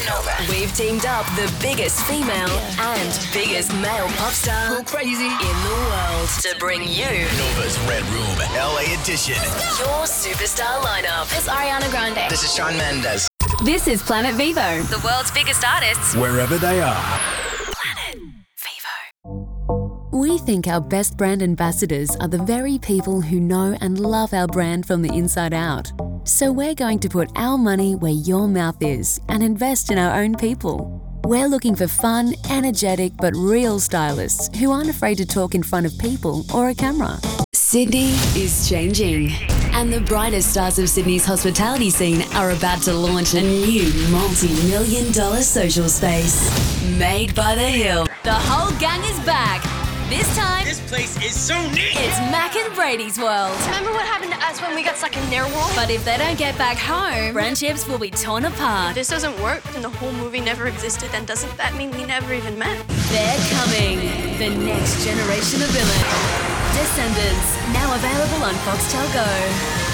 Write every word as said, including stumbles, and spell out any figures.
Nomad. We've teamed up the biggest female and biggest male pop star Go crazy in the world to bring you Nova's Red Room, L A edition. your superstar lineup. It's Ariana Grande. This is Shawn Mendes. This is Planet Vivo. The world's biggest artists. Wherever they are. Planet Vivo. We think our best brand ambassadors are the very people who know and love our brand from the inside out. So we're going to put our money where your mouth is and invest in our own people. We're looking for fun, energetic, but real stylists who aren't afraid to talk in front of people or a camera. Sydney is changing, and the brightest stars of Sydney's hospitality scene are about to launch a new multi-million dollar social space. Made by The Hill. The whole gang is back. This time, This place is so neat. it's Mac and Brady's world. Remember what happened to us when we got stuck in their world? But if they don't get back home, friendships will be torn apart. If this doesn't work and the whole movie never existed, then doesn't that mean we never even met? They're coming. The next generation of villain. Descendants, now available on Foxtel Go.